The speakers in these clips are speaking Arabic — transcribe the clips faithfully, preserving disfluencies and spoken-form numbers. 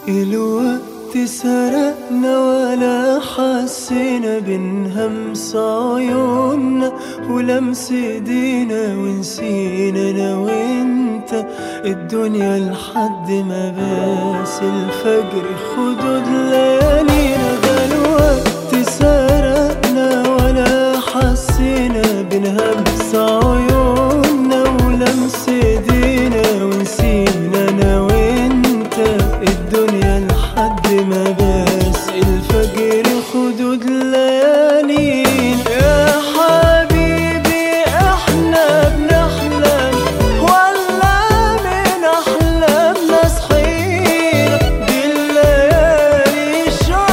الوقت سرقنا ولا حسينا بنهمس عيوننا ولمس ايدينا، ونسينا انا وانت الدنيا لحد ما باس الفجر خدود ليالينا. ده الوقت سرقنا ولا حسينا بنهمس عيوننا ولمس ايدينا، ونسينا انا وانت الدنيا لحد ما باس الفجر خدود ليالينا. يا حبيبي احنا بنحلم ولا من احلامنا صحينا، دي الليالي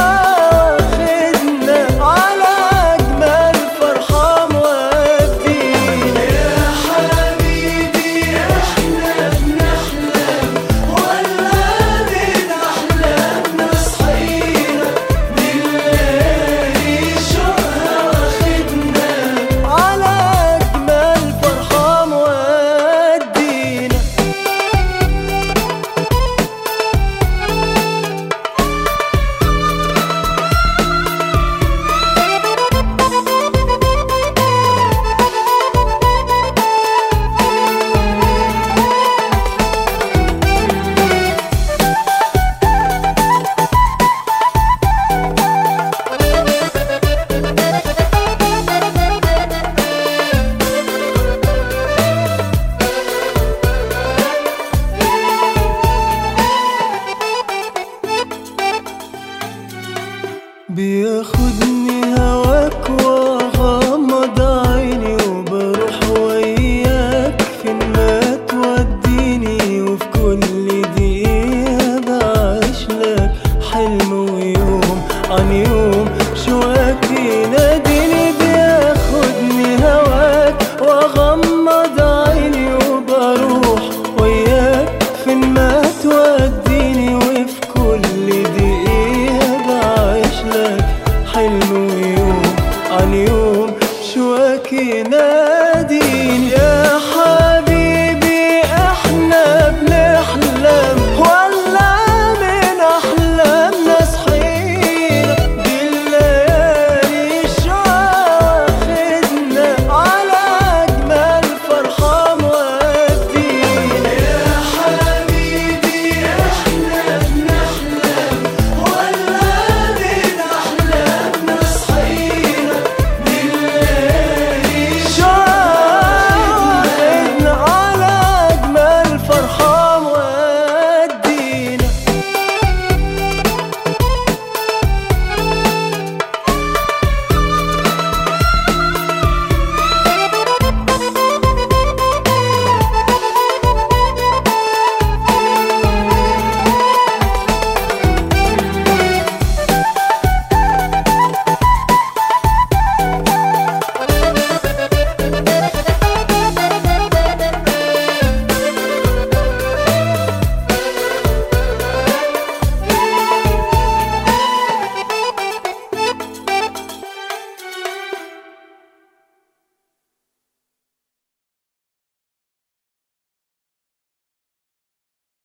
شاخدنا على اجمل فرحة مودينا. يا حبيبي احنا بنحلم ولا من احلامنا صحينا، دي الليالي شوقها واخدنا على اجمل فرحة مودينا. بياخدني هواك واغمض عيني وبروح وياك فين ما توديني، وفي كل دقيقة بعيش لك حلم ويوم عن يوم شواك يناديني. بياخدني هواك واغمض عيني وبروح وياك فين ما توديني،